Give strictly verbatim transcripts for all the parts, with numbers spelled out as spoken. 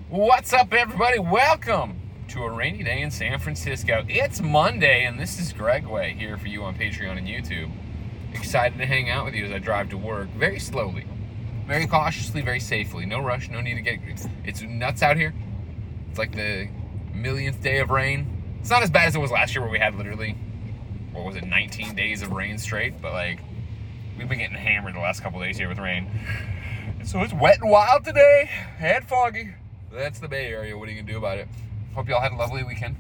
What's up, everybody? Welcome to a rainy day in San Francisco. It's Monday, and this is Greg Way here for you on Patreon and YouTube. Excited to hang out with you as I drive to work very slowly, very cautiously, very safely. No rush, no need to get... It's nuts out here. It's like the millionth day of rain. It's not as bad as it was last year where we had literally, what was it, nineteen days of rain straight, but like, we've been getting hammered the last couple days here with rain. So it's wet and wild today, and foggy. That's the Bay Area. What are you going to do about it? Hope y'all had a lovely weekend.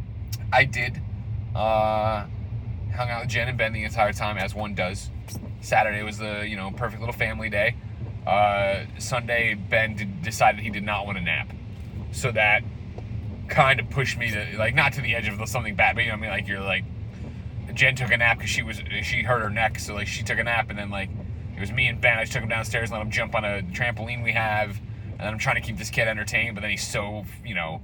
I did. Uh, hung out with Jen and Ben the entire time, as one does. Saturday was the, you know, perfect little family day. Uh, Sunday, Ben did, decided he did not want to nap. So that kind of pushed me to, like, not to the edge of something bad, but, you know what I mean? Like, you're like, Jen took a nap because she was, she hurt her neck, so, like, she took a nap, and then, like, it was me and Ben. I just took him downstairs and let him jump on a trampoline we have. And then I'm trying to keep this kid entertained, but then he's so, you know,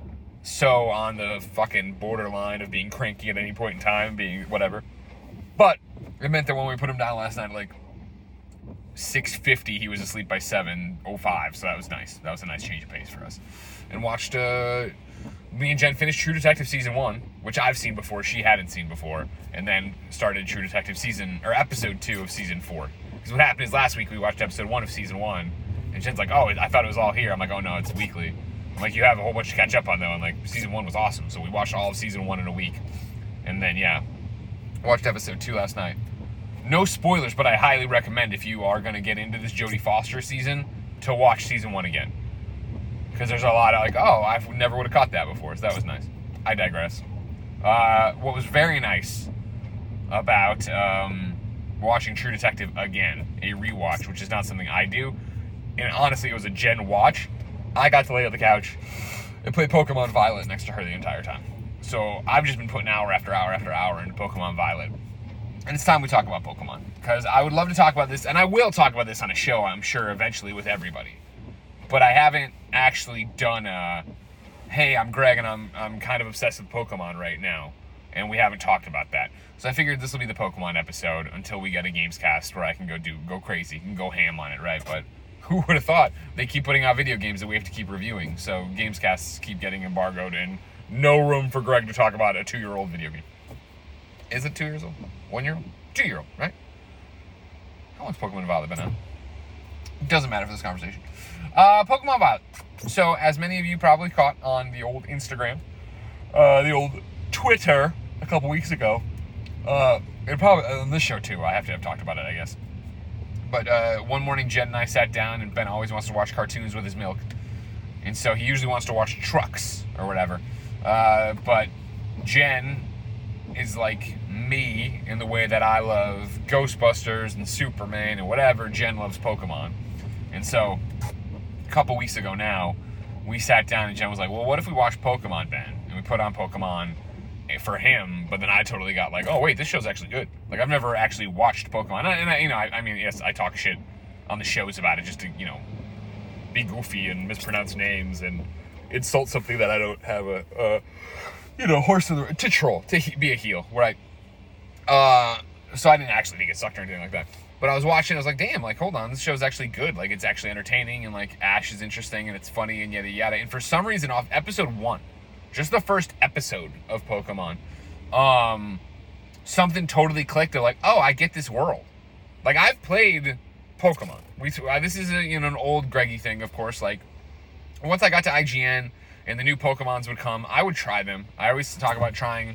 so on the fucking borderline of being cranky at any point in time, being whatever. But it meant that when we put him down last night, like six fifty, he was asleep by seven oh five. So that was nice. That was a nice change of pace for us. And watched, uh, me and Jen finished True Detective Season one, which I've seen before, she hadn't seen before. And then started True Detective Season, or Episode two of Season four. Because what happened is last week we watched Episode one of Season one. And Jen's like, oh, I thought it was all here. I'm like, oh, no, it's weekly. I'm like, you have a whole bunch to catch up on, though. And, like, season one was awesome. So we watched all of season one in a week. And then, yeah, watched episode two last night. No spoilers, but I highly recommend, if you are going to get into this Jodie Foster season, to watch season one again. Because there's a lot of, like, oh, I never would have caught that before. So that was nice. I digress. Uh, what was very nice about um, watching True Detective again, a rewatch, which is not something I do, and honestly, it was a Jen watch. I got to lay on the couch and play Pokemon Violet next to her the entire time. So I've just been putting hour after hour after hour into Pokemon Violet. And it's time we talk about Pokemon. Because I would love to talk about this, and I will talk about this on a show, I'm sure, eventually with everybody. But I haven't actually done a, hey, I'm Greg and I'm I'm kind of obsessed with Pokemon right now. And we haven't talked about that. So I figured this will be the Pokemon episode until we get a Gamescast where I can go do go crazy, can go ham on it, right? But who would have thought? They keep putting out video games that we have to keep reviewing. So Gamescasts keep getting embargoed and no room for Greg to talk about a two-year-old video game. Is it two years old? One-year-old? Two-year-old, right? How long's Pokemon Violet been out? It doesn't matter for this conversation. Uh, Pokemon Violet. So, as many of you probably caught on the old Instagram, uh, the old Twitter a couple weeks ago, uh, and probably on this show too, I have to have talked about it, I guess. But uh, one morning, Jen and I sat down, and Ben always wants to watch cartoons with his milk. And so he usually wants to watch trucks or whatever. Uh, but Jen is like me in the way that I love Ghostbusters and Superman and whatever. Jen loves Pokemon. And so a couple weeks ago now, we sat down, and Jen was like, well, what if we watch Pokemon, Ben? And we put on Pokemon for him, but then I totally got like, oh wait, this show's actually good. Like, I've never actually watched Pokemon, and I, you know, I, I mean, yes, I talk shit on the shows about it just to, you know, be goofy and mispronounce names and insult something that I don't have a, uh, you know, horse in the to troll to he, be a heel, right? Uh, so I didn't actually get sucked or anything like that. But I was watching, I was like, damn, like, hold on, this show's actually good. Like, it's actually entertaining, and like Ash is interesting, and it's funny, and yada yada. And for some reason, off episode one. Just the first episode of Pokemon, um, something totally clicked. They're like, oh, I get this world. Like, I've played Pokemon. We uh, This is a, you know, an old Greggy thing, of course. Like, once I got to I G N and the new Pokemons would come, I would try them. I always talk about trying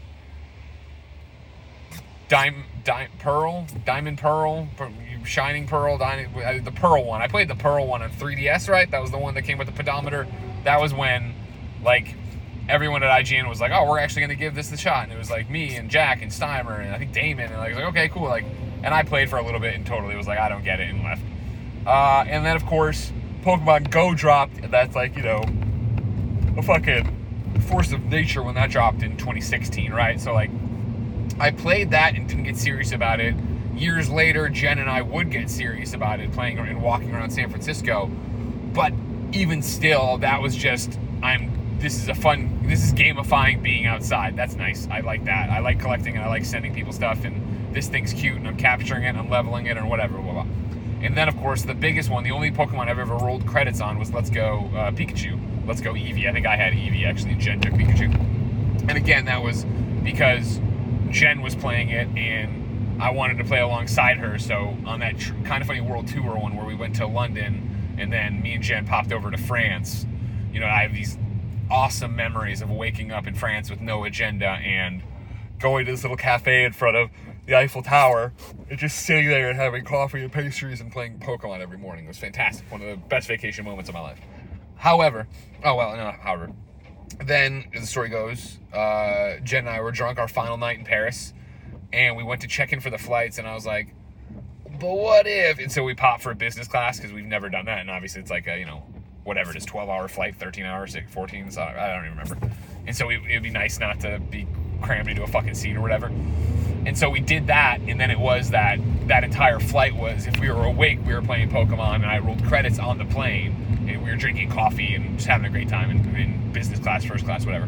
Dim, Dim, Pearl, Diamond Pearl, Shining Pearl, Diamond, the Pearl one. I played the Pearl one on three D S, right? That was the one that came with the pedometer. That was when, like, everyone at I G N was like, oh, we're actually going to give this a shot. And it was like me and Jack and Steimer and I think Damon. And like, I was like, okay, cool. Like, and I played for a little bit and totally was like, I don't get it, and left. Uh, and then, of course, Pokemon Go dropped. And that's like, you know, a fucking force of nature when that dropped in twenty sixteen, right? So, like, I played that and didn't get serious about it. Years later, Jen and I would get serious about it, playing and walking around San Francisco. But even still, that was just, I'm this is a fun, this is gamifying being outside. That's nice. I like that. I like collecting, and I like sending people stuff, and this thing's cute, and I'm capturing it, and I'm leveling it, or whatever, blah, blah. And then, of course, the biggest one, the only Pokemon I've ever rolled credits on was Let's Go uh, Pikachu. Let's Go Eevee. I think I had Eevee, actually. Jen took Pikachu. And again, that was because Jen was playing it, and I wanted to play alongside her. So on that tr- Kind of Funny World Tour one where we went to London, and then me and Jen popped over to France, you know, I have these awesome memories of waking up in France with no agenda and going to this little cafe in front of the Eiffel Tower and just sitting there and having coffee and pastries and playing Pokemon every morning. It was fantastic. One of the best vacation moments of my life. However, oh well, no, however, then as the story goes, uh, Jen and I were drunk our final night in Paris, and we went to check in for the flights, and I was like, but what if? And so we popped for a business class because we've never done that, and obviously it's like a, you know, whatever it is, twelve hour flight, thirteen hours, fourteen, so I don't even remember. And so it would be nice not to be crammed into a fucking seat or whatever. And so we did that, and then it was that that entire flight was, if we were awake, we were playing Pokemon, and I rolled credits on the plane, and we were drinking coffee and just having a great time in, in business class, first class, whatever.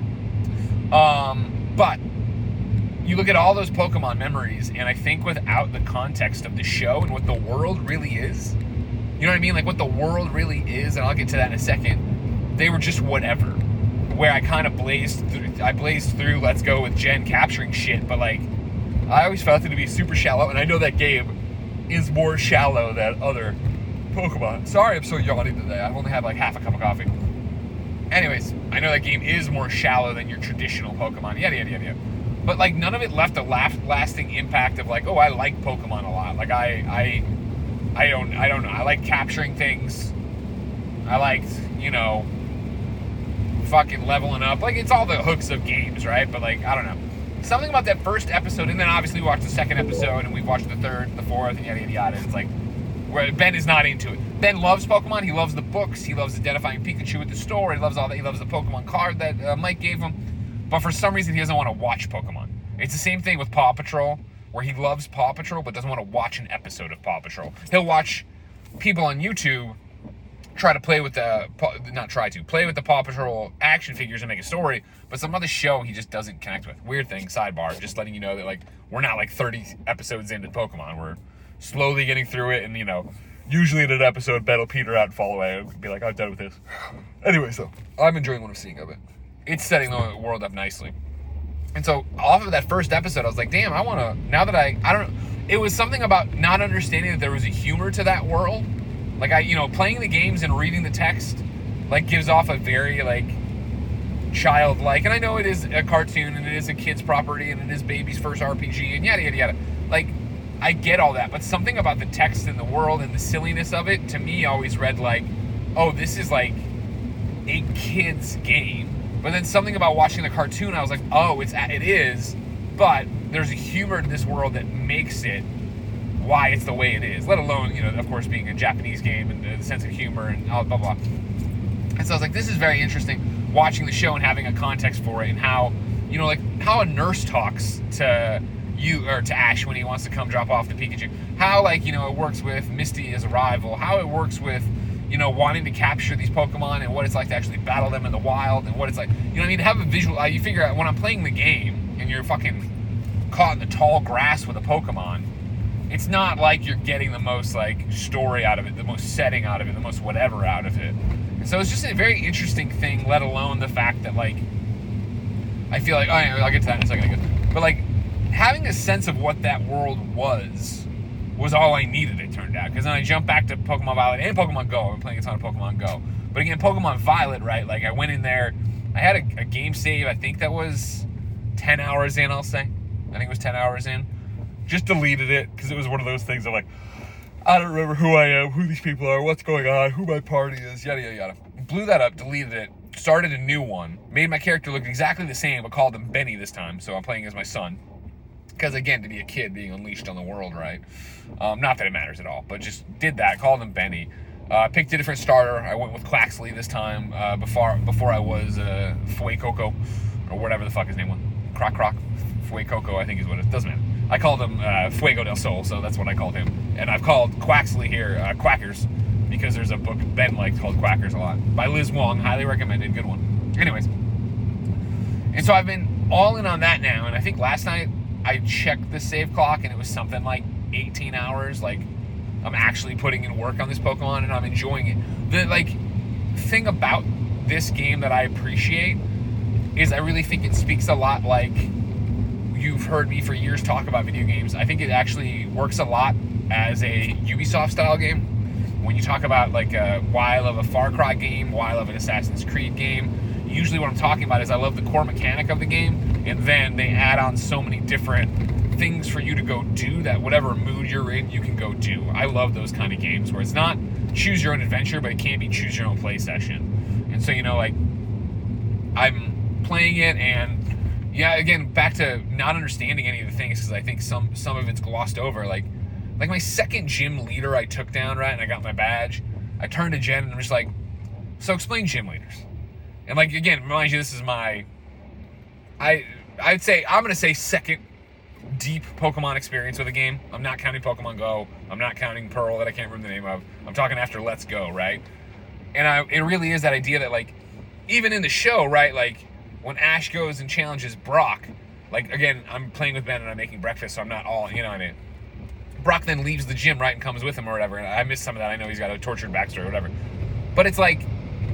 Um, but you look at all those Pokemon memories, and I think without the context of the show and what the world really is, you know what I mean? Like what the world really is, and I'll get to that in a second, they were just whatever. Where I kind of blazed through, I blazed through Let's Go with Jen capturing shit, but like, I always felt it to be super shallow, and I know that game is more shallow than other Pokemon. Sorry I'm so yawny today. I've only had like half a cup of coffee. Anyways, I know that game is more shallow than your traditional Pokemon, yada, yada, yada, yada. But like, none of it left a lasting impact of like, oh, I like Pokemon a lot. Like, I, I, I don't, I don't know. I like capturing things. I liked, you know, fucking leveling up. Like, it's all the hooks of games, right? But like, I don't know. Something about that first episode, and then obviously we watched the second episode, and we've watched the third, the fourth, and yada, yada, yada. It's like, where Ben is not into it. Ben loves Pokemon. He loves the books. He loves identifying Pikachu at the store. He loves all that. He loves the Pokemon card that uh, Mike gave him. But for some reason, he doesn't want to watch Pokemon. It's the same thing with Paw Patrol, where he loves Paw Patrol, but doesn't want to watch an episode of Paw Patrol. He'll watch people on YouTube try to play with the, not try to, play with the Paw Patrol action figures and make a story, but some other show he just doesn't connect with. Weird thing, sidebar, just letting you know that, like, we're not, like, thirty episodes into Pokemon. We're slowly getting through it, and, you know, usually in an episode, Ben will peter out and fall away and be like, I'm done with this. Anyway, so, I'm enjoying what I'm seeing of it. It's setting the world up nicely. And so, off of that first episode, I was like, damn, I want to, now that I, I don't know, it was something about not understanding that there was a humor to that world. Like, I, you know, playing the games and reading the text, like, gives off a very, like, childlike, and I know it is a cartoon, and it is a kid's property, and it is baby's first R P G, and yada, yada, yada. Like, I get all that, but something about the text and the world and the silliness of it, to me, always read like, oh, this is, like, a kid's game. But then something about watching the cartoon, I was like, oh, it's it is, but there's a humor to this world that makes it why it's the way it is, let alone, you know, of course, being a Japanese game and the sense of humor and blah, blah, blah. And so I was like, this is very interesting, watching the show and having a context for it, and how, you know, like, how a nurse talks to you, or to Ash when he wants to come drop off the Pikachu. How, like, you know, it works with Misty as a rival. How it works with, you know, wanting to capture these Pokemon and what it's like to actually battle them in the wild, and what it's like, you know what I mean, to have a visual, uh, you figure out, when I'm playing the game and you're fucking caught in the tall grass with a Pokemon, it's not like you're getting the most, like, story out of it, the most setting out of it, the most whatever out of it. And so it's just a very interesting thing, let alone the fact that, like, I feel like, oh yeah, I'll get to that in a second, I guess. But, like, having a sense of what that world was, was all I needed, it turned out. Because then I jumped back to Pokemon Violet and Pokemon Go. I'm playing a ton of Pokemon Go. But again, Pokemon Violet, right, like, I went in there, I had a, a game save, I think that was ten hours in, I'll say. I think it was ten hours in. Just deleted it, because it was one of those things of like, I don't remember who I am, who these people are, what's going on, who my party is, yada, yada, yada. Blew that up, deleted it, started a new one, made my character look exactly the same, but called him Benny this time, so I'm playing as my son. Because, again, to be a kid being unleashed on the world, right? Um, not that it matters at all, but just did that, called him Benny. Uh, picked a different starter. I went with Quaxley this time, uh, before before I was uh, Fuecoco, or whatever the fuck his name was. Croc Croc. Fuecoco, I think is what it doesn't matter. I called him uh, Fuego del Sol, so that's what I called him. And I've called Quaxley here uh, Quackers, because there's a book Ben likes called Quackers a lot, by Liz Wong, highly recommended, good one. Anyways, and so I've been all in on that now, and I think last night I checked the save clock, and it was something like eighteen hours, like, I'm actually putting in work on this Pokemon and I'm enjoying it. The like thing about this game that I appreciate is I really think it speaks a lot like you've heard me for years talk about video games. I think it actually works a lot as a Ubisoft style game. When you talk about like a, why I love a Far Cry game, why I love an Assassin's Creed game, usually what I'm talking about is I love the core mechanic of the game, and then they add on so many different things for you to go do that whatever mood you're in, you can go do. I love those kind of games where it's not choose your own adventure, but it can be choose your own play session. And so, you know, like, I'm playing it, and yeah, again, back to not understanding any of the things, because I think some some of it's glossed over. Like, like my second gym leader I took down, right, and I got my badge, I turned to Jen, and I'm just like, so explain gym leaders. And, like, again, mind you, this is my, I, I'd say, I'm going to say second deep Pokemon experience with a game. I'm not counting Pokemon Go. I'm not counting Pearl that I can't remember the name of. I'm talking after Let's Go, right? And I, it really is that idea that, like, even in the show, right, like, when Ash goes and challenges Brock, like, again, I'm playing with Ben and I'm making breakfast, so I'm not all, you know what I mean? Brock then leaves the gym, right, and comes with him or whatever. And I missed some of that. I know he's got a tortured backstory or whatever. But it's like,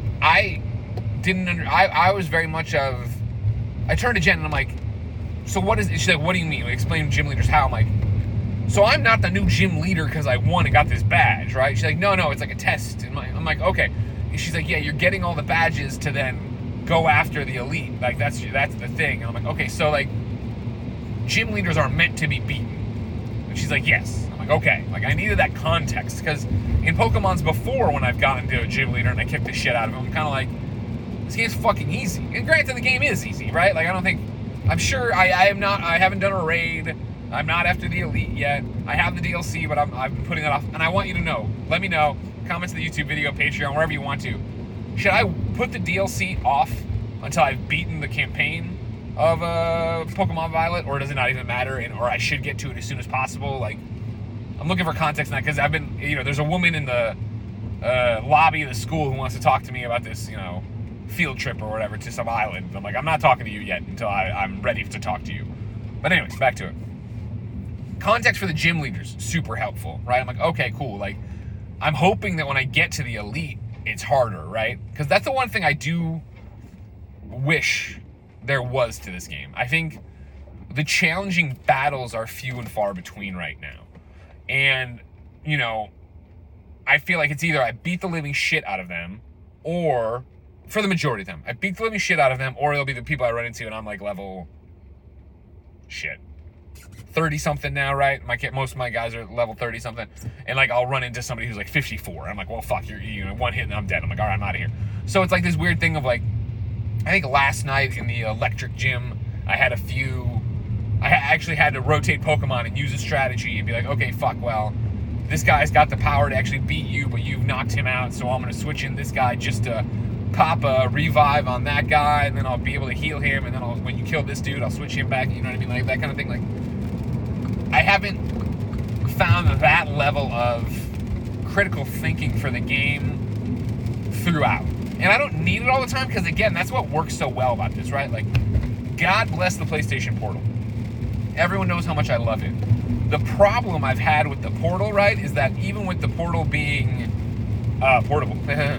I didn't under, I, I was very much of, I turned to Jen and I'm like, so what is, she's like, what do you mean? Like, explain gym leaders how? I'm like, so I'm not the new gym leader because I won and got this badge, right? She's like, no, no, it's like a test. And I'm like, okay. And she's like, yeah, you're getting all the badges to then go after the elite. Like, that's that's the thing. And I'm like, okay, so, like, gym leaders are meant to be beaten. And she's like, yes. I'm like, okay. Like, I needed that context, because in Pokemon's before, when I've gotten to a gym leader and I kicked the shit out of him, I'm kind of like, this game's fucking easy. And granted, the game is easy, right? Like, I don't think, I'm sure, I, I am not, I haven't done a raid, I'm not after the elite yet, I have the D L C, but I'm, I've been putting that off, and I want you to know, let me know, comments in the YouTube video, Patreon, wherever you want to, should I put the D L C off until I've beaten the campaign of uh, Pokemon Violet, or does it not even matter, and or I should get to it as soon as possible? Like, I'm looking for context on that, because I've been, you know, there's a woman in the uh, lobby of the school who wants to talk to me about this, you know, field trip or whatever to some island. I'm like, I'm not talking to you yet until I, I'm ready to talk to you. But anyways, back to it. Context for the gym leaders, super helpful, right? I'm like, okay, cool. Like, I'm hoping that when I get to the elite, it's harder, right? Because that's the one thing I do wish there was to this game. I think the challenging battles are few and far between right now. And, you know, I feel like it's either I beat the living shit out of them, or, for the majority of them, I beat the living shit out of them, or it'll be the people I run into and I'm like level, shit, thirty-something now, right? My Most of my guys are level thirty-something. And, like, I'll run into somebody who's, like, fifty-four. I'm like, well, fuck, you're, you know, one hit and I'm dead. I'm like, all right, I'm out of here. So it's, like, this weird thing of, like, I think last night in the electric gym, I had a few, I actually had to rotate Pokemon and use a strategy and be like, okay, fuck, well, this guy's got the power to actually beat you, but you've knocked him out, so I'm going to switch in this guy just to pop a revive on that guy, and then I'll be able to heal him, and then I'll, when you kill this dude, I'll switch him back, you know what I mean? Like, that kind of thing. Like, I haven't found that level of critical thinking for the game throughout. And I don't need it all the time, because, again, that's what works so well about this, right? Like, God bless the PlayStation Portal. Everyone knows how much I love it. The problem I've had with the Portal, right, is that even with the Portal being uh, portable,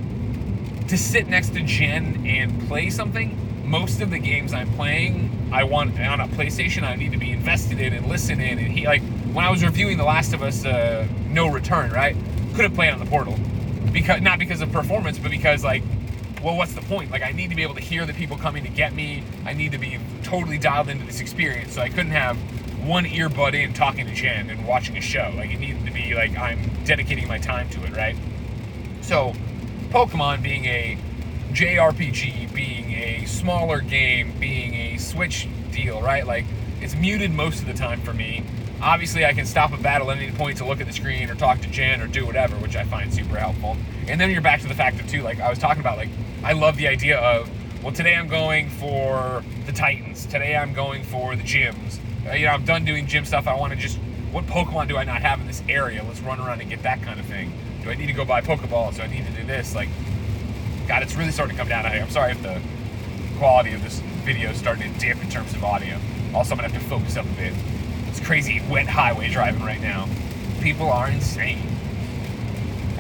to sit next to Jen and play something, most of the games I'm playing, I want, on a PlayStation, I need to be invested in and listen in. And he, like, when I was reviewing The Last of Us uh, No Return, right, couldn't play it on the Portal. Because, not because of performance, but because, like, well, what's the point? Like, I need to be able to hear the people coming to get me. I need to be totally dialed into this experience. So I couldn't have one earbud in talking to Jen and watching a show. Like, it needed to be, like, I'm dedicating my time to it, right? So, Pokemon being a J R P G, being a smaller game, being a Switch deal, right? Like, it's muted most of the time for me. Obviously, I can stop a battle at any point to look at the screen or talk to Jen or do whatever, which I find super helpful. And then you're back to the fact of, too, like I was talking about, like, I love the idea of, well, today I'm going for the Titans. Today I'm going for the gyms. Uh, you know, I'm done doing gym stuff. I want to just, what Pokemon do I not have in this area? Let's run around and get that kind of thing. Do I need to go buy Pokeballs? Do I need to do this? Like, God, it's really starting to come down. I'm sorry if the quality of this video is starting to dip in terms of audio. Also, I'm going to have to focus up a bit. It's crazy wet highway driving right now. People are insane.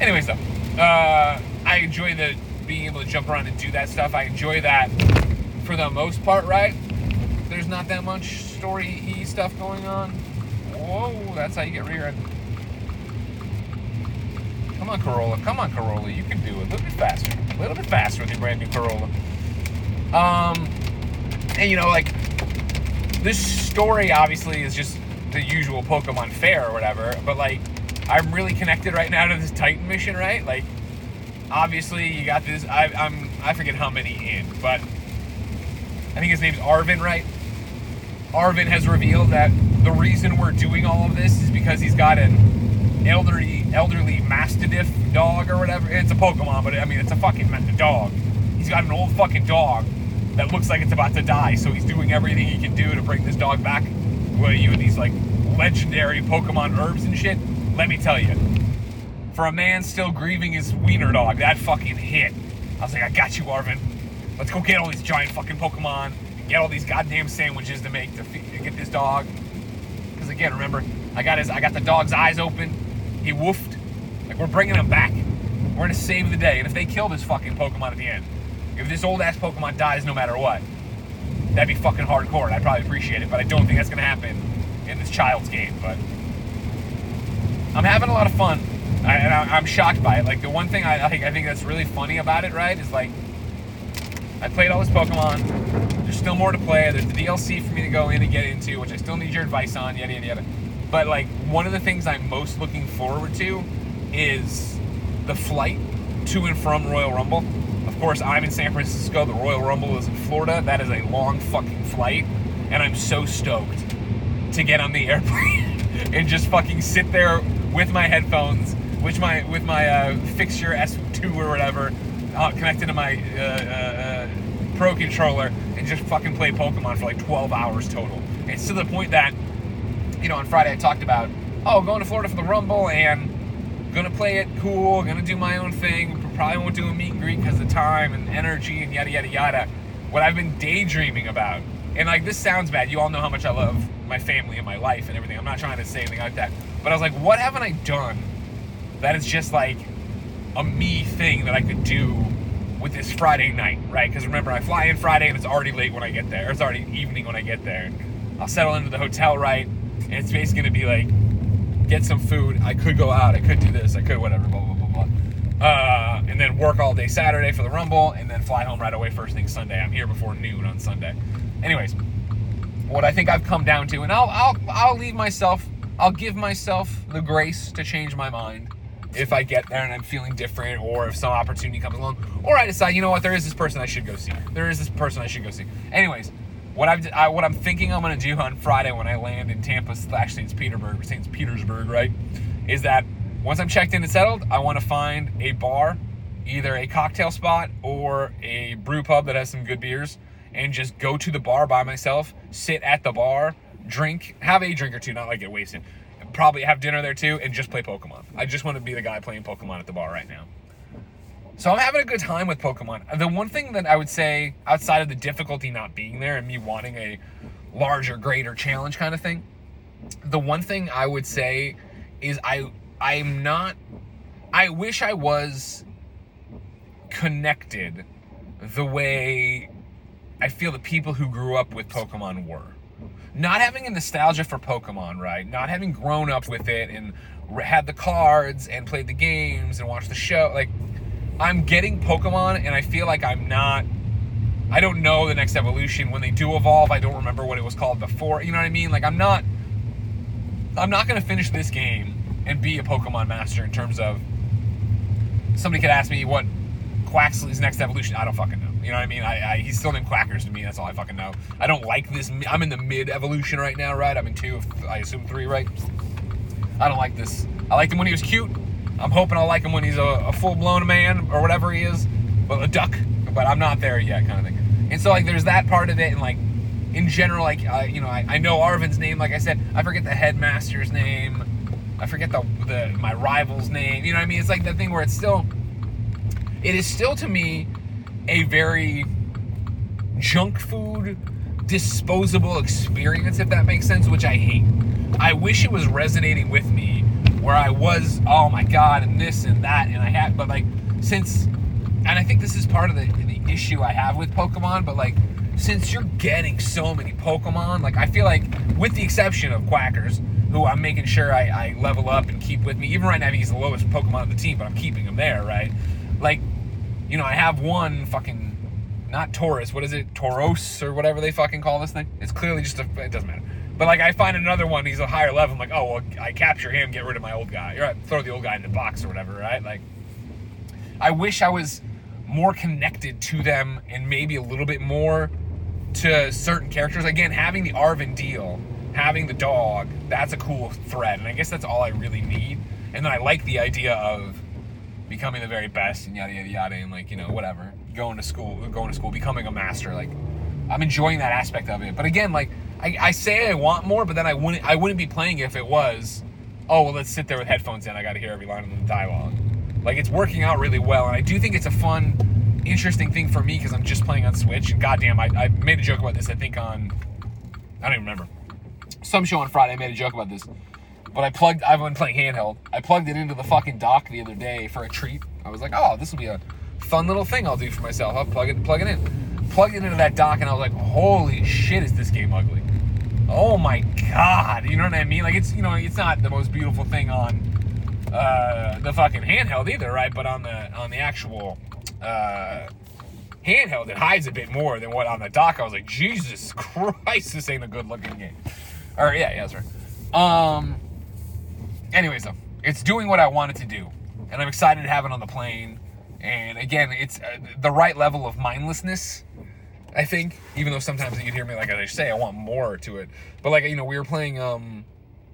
Anyways, though, uh, I enjoy the being able to jump around and do that stuff. I enjoy that for the most part, right? There's not that much story-y stuff going on. Whoa, that's how you get rear-ended. Come on, Corolla. Come on, Corolla. You can do it. A little bit faster. A little bit faster with your brand new Corolla. Um, and you know, like, this story obviously is just the usual Pokemon fare or whatever, but like, I'm really connected right now to this Titan mission, right? Like, obviously you got this, I, I'm, I forget how many in, but I think his name's Arven, right? Arven has revealed that the reason we're doing all of this is because he's got an elderly, elderly Mastiff dog or whatever. It's a Pokemon, but I mean, it's a fucking dog. He's got an old fucking dog that looks like it's about to die, so he's doing everything he can do to bring this dog back. What are you, these like legendary Pokemon herbs and shit? Let me tell you, for a man still grieving his wiener dog, that fucking hit. I was like, I got you, Arven. Let's go get all these giant fucking Pokemon and get all these goddamn sandwiches to make to, feed, to get this dog. Because again, remember, I got his, I got the dog's eyes open. He woofed. Like, we're bringing him back. We're gonna save the day. And if they kill this fucking Pokemon at the end, if this old ass Pokemon dies no matter what, that'd be fucking hardcore, and I'd probably appreciate it. But I don't think that's gonna happen in this child's game. But I'm having a lot of fun. I, and I, I'm shocked by it. Like, the one thing I, I think I think that's really funny about it, right, is like, I played all this Pokemon. There's still more to play. There's the D L C for me to go in and get into, which I still need your advice on, yada, yada, yada. But, like, one of the things I'm most looking forward to is the flight to and from Royal Rumble. Of course, I'm in San Francisco. The Royal Rumble is in Florida. That is a long fucking flight. And I'm so stoked to get on the airplane and just fucking sit there with my headphones, with my, with my uh, Fixture S two or whatever, uh, connected to my uh, uh, Pro Controller, and just fucking play Pokemon for like twelve hours total. It's to the point that, you know, on Friday I talked about, oh, going to Florida for the Rumble and gonna play it cool, gonna do my own thing, probably won't do a meet and greet because of time and energy and yada, yada, yada. What I've been daydreaming about, and like, this sounds bad, you all know how much I love my family and my life and everything, I'm not trying to say anything like that, but I was like, what haven't I done that is just like a me thing that I could do with this Friday night, right? Because remember, I fly in Friday and it's already late when I get there, or it's already evening when I get there. I'll settle into the hotel, right, and it's basically gonna be like, get some food, I could go out, I could do this, I could whatever, blah, blah, blah, blah. Uh, and then work all day Saturday for the Rumble, and then fly home right away first thing Sunday. I'm here before noon on Sunday. Anyways, what I think I've come down to, and I'll, I'll, I'll leave myself, I'll give myself the grace to change my mind if I get there and I'm feeling different, or if some opportunity comes along, or I decide, you know what, there is this person I should go see. There is this person I should go see. Anyways, what I've I, what I'm thinking I'm gonna do on Friday when I land in Tampa slash Saint Petersburg, Saint Petersburg, right, is that once I'm checked in and settled, I want to find a bar, either a cocktail spot or a brew pub that has some good beers, and just go to the bar by myself, sit at the bar, drink, have a drink or two, not like get wasted, probably have dinner there too, and just play Pokemon. I just want to be the guy playing Pokemon at the bar right now. So I'm having a good time with Pokemon. The one thing that I would say, outside of the difficulty not being there and me wanting a larger, greater challenge kind of thing, the one thing I would say is I I'm not, I wish I was connected the way I feel the people who grew up with Pokemon were. Not having a nostalgia for Pokemon, right? Not having grown up with it and had the cards and played the games and watched the show. Like, I'm getting Pokemon and I feel like I'm not, I don't know the next evolution. When they do evolve, I don't remember what it was called before. You know what I mean? Like, I'm not, I'm not going to finish this game and be a Pokemon master in terms of, somebody could ask me what Quaxly's next evolution, I don't fucking know. You know what I mean? I, I he's still named Quackers to me, that's all I fucking know. I don't like this, I'm in the mid evolution right now, right? I'm in two, I assume three, right? I don't like this. I liked him when he was cute. I'm hoping I'll like him when he's a, a full-blown man, or whatever he is, but a duck, but I'm not there yet, kind of thing. And so, like, there's that part of it, and like, in general, like, uh, you know, I, I know Arven's name, like I said, I forget the headmaster's name, I forget the, the my rival's name, you know what I mean? It's like that thing where it's still, it is still to me a very junk food, disposable experience, if that makes sense, which I hate. I wish it was resonating with me where I was, oh my god, and this and that, and I had, but like, since, and I think this is part of the, the issue I have with Pokemon, but like, since you're getting so many Pokemon, like, I feel like, with the exception of Quackers, who I'm making sure I, I level up and keep with me, even right now he's the lowest Pokemon on the team, but I'm keeping him there, right? Like, you know, I have one fucking, not Taurus, what is it, Tauros, or whatever they fucking call this thing? It's clearly just a, it doesn't matter. But, like, I find another one, he's a higher level, I'm like, oh, well, I capture him, get rid of my old guy. Right, throw the old guy in the box or whatever, right? Like, I wish I was more connected to them and maybe a little bit more to certain characters. Again, having the Arven deal, having the dog, that's a cool thread. And I guess that's all I really need. And then I like the idea of becoming the very best and yada, yada, yada, and, like, you know, whatever. Going to school, going to school, becoming a master. Like, I'm enjoying that aspect of it. But again, like, I, I say I want more, but then I wouldn't I wouldn't be playing it if it was, oh, well, let's sit there with headphones in. I got to hear every line of the dialogue. Like, it's working out really well, and I do think it's a fun, interesting thing for me because I'm just playing on Switch. And goddamn, I, I made a joke about this, I think, on, I don't even remember. Some show on Friday, I made a joke about this. But I plugged, I've been playing handheld. I plugged it into the fucking dock the other day for a treat. I was like, oh, this will be a fun little thing I'll do for myself. I'll plug it, plug it in. Plugged it into that dock, and I was like, holy shit, is this game ugly. Oh my god, you know what I mean? Like, it's, you know, it's not the most beautiful thing on uh, the fucking handheld either, right? But on the on the actual uh, handheld, it hides a bit more than what on the dock. I was like, Jesus Christ, this ain't a good looking game. Or yeah, yeah, that's right. Um. Anyways, though, it's doing what I want it to do, and I'm excited to have it on the plane. And again, it's uh, the right level of mindlessness, I think, even though sometimes you'd hear me, like I say, I want more to it. But, like, you know, we were playing um,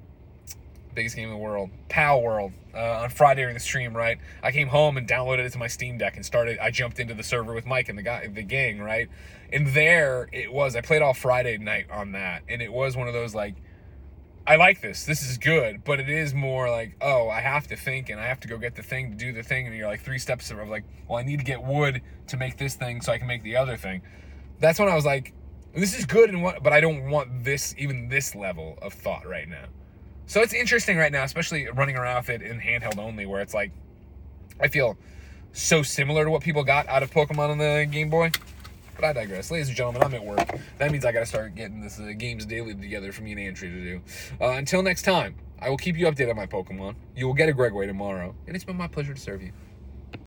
biggest game in the world, Pal World, uh, on Friday during the stream, right? I came home and downloaded it to my Steam Deck and started, I jumped into the server with Mike and the guy, the gang, right? And there it was, I played all Friday night on that, and it was one of those, like, I like this, this is good, but it is more like, oh, I have to think, and I have to go get the thing to do the thing, and you're like three steps of like, well, I need to get wood to make this thing so I can make the other thing. That's when I was like, this is good, and what, but I don't want this, even this level of thought right now. So it's interesting right now, especially running around with it in handheld only, where it's like, I feel so similar to what people got out of Pokemon on the Game Boy. But I digress. Ladies and gentlemen, I'm at work. That means I got to start getting this uh, Games Daily together for me and Andrew to do. Uh, until next time, I will keep you updated on my Pokemon. You will get a Gregway tomorrow, and it's been my pleasure to serve you.